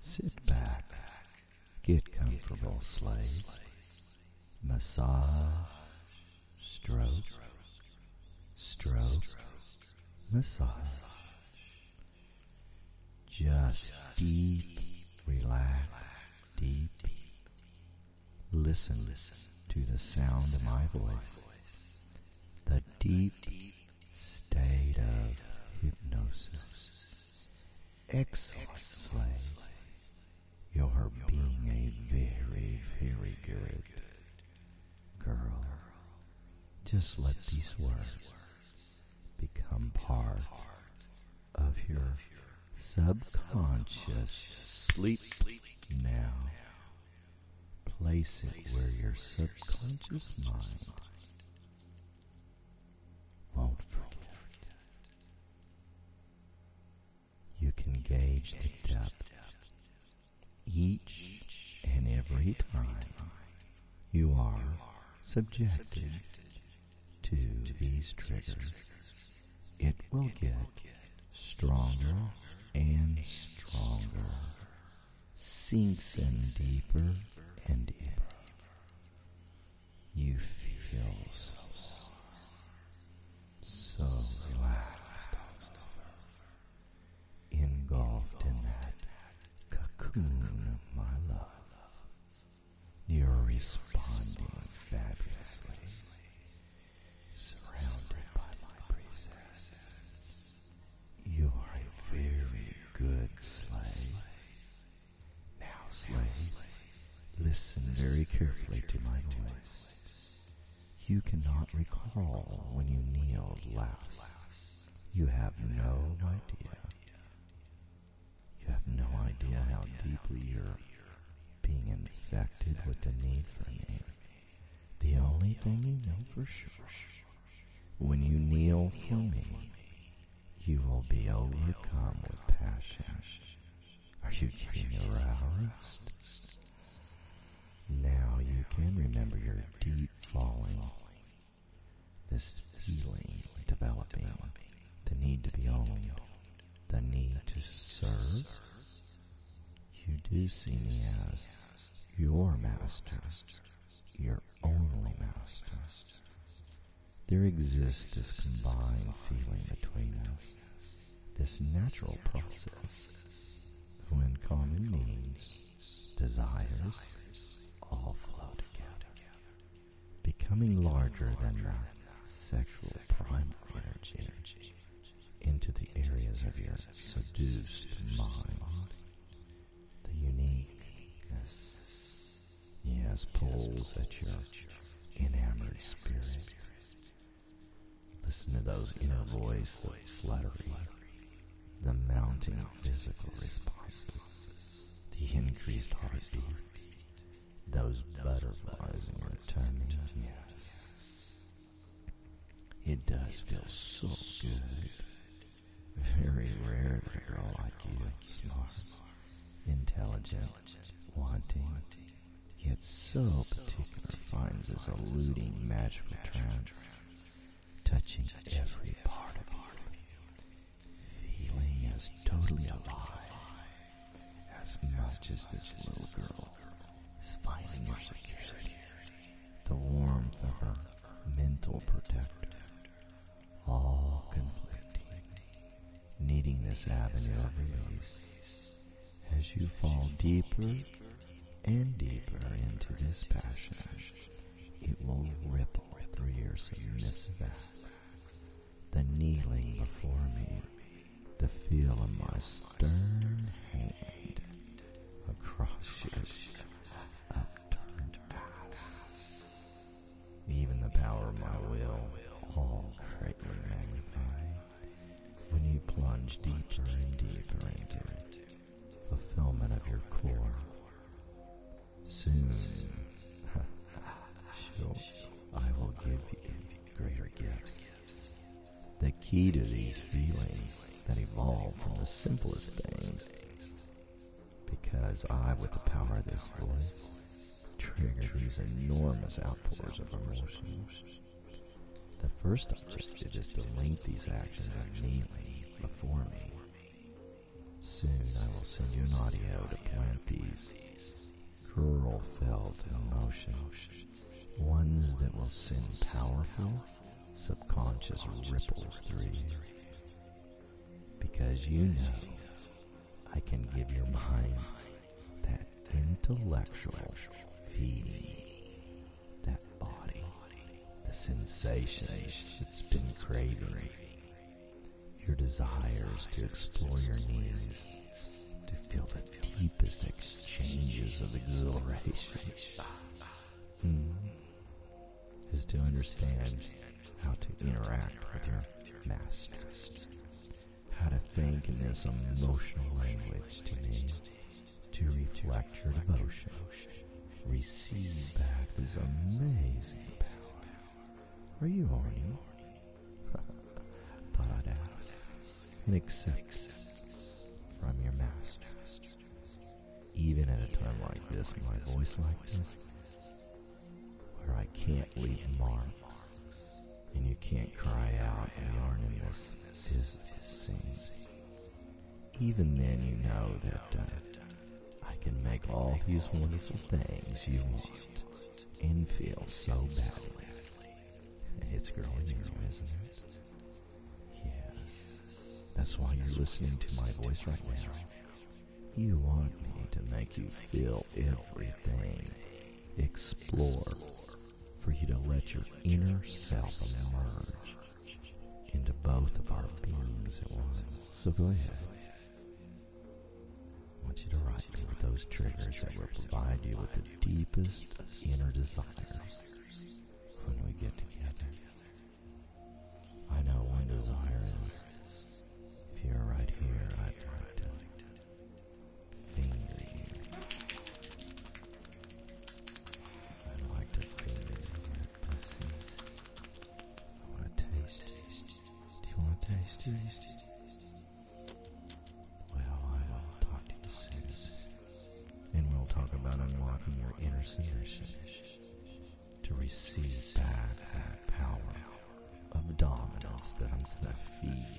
Sit back, get comfortable, slave. Massage, stroke, stroke, massage. Just deep, relax, deep. Listen to the sound of my voice. The deep state of hypnosis. Excellent, slave. You're being a very, very good girl. Just let these words become part of your subconscious sleep now. Place it where your subconscious mind won't forget. You can gauge the depth each and every time you are subjected to these triggers. It will get stronger and stronger, sinks in deeper and deeper. You feel so relaxed, engulfed in that cocoon of my love. You're responding fabulously, surrounded by my princess. You are a very good slave. Now, slave, listen very carefully to my voice. You cannot recall when you kneeled last. You have no idea. You have no idea how deeply you're being infected with the need for me. The only thing you know for sure, when you kneel for me, you will be overcome with passion. Are you getting aroused? Now you can remember your deep falling, this feeling developing, the need to be owned, the need to serve. You do see me as your master, your only master. There exists this combined feeling between us, this natural process when common needs, desires, all flow together, becoming larger than the sexual primal energy into the areas of your seduced mind. The uniqueness, yes, pulls at your enamored spirit. Listen to those inner voice of flattery, the mounting physical responses, the increased heartbeat, those butterflies in your tummy. Yes, it does feel so good. Very rare that a girl like you, smart, intelligent, wanting, yet so particular, finds this eluding magical trance, touching every part of you, feeling as totally alive, as much as this little girl is finding your security, the warmth of her mental protector, all conflicting, needing this avenue of release. As you fall deeper and deeper into this passion, it will ripple through your submissive acts, the kneeling before me, the feel of my stern hand across your upturned ass, even the power of my will, all greatly magnified when you plunge deeper and deeper into fulfillment of your core. Soon, I will give you greater gifts. The key to these feelings that evolve from the simplest things, because I, with the power of this voice, trigger these enormous outpours of emotions. The first objective is to link these actions of kneeling before me, Soon I will send you an audio to plant these girl-felt emotions, ones that will send powerful subconscious ripples through you. Because you know I can give your mind that intellectual feeding, that body, the sensations it's been craving, your desires to explore your needs, to feel the deepest exchanges of exhilaration, is to understand how to interact with your master, how to think in this emotional language to me, to reflect your devotion, receive back this amazing power. Are you horny? Thought I'd ask, and accept from your master. Even at a time like this, my voice like this, where I can't leave marks, and you can't cry out when you aren't in this physical scene. Even then you know that I can make all these wonderful things you want and feel so badly. It's growing in you, isn't it? Yes. That's why you're listening to my voice right now. You want me to make you feel everything, explore, for you to let your inner self emerge into both of our beings at once. So go ahead. I want you to write me with those triggers that will provide you with the deepest inner desires when we get together. I know one desire is, if you're right here, I'd like to finger you. I'd like to finger your pussies. I want to taste it. Do you want to taste it? Well, I will talk to you soon. And we'll talk about unlocking your inner submission to receive back that power of dominance that I'm going to feed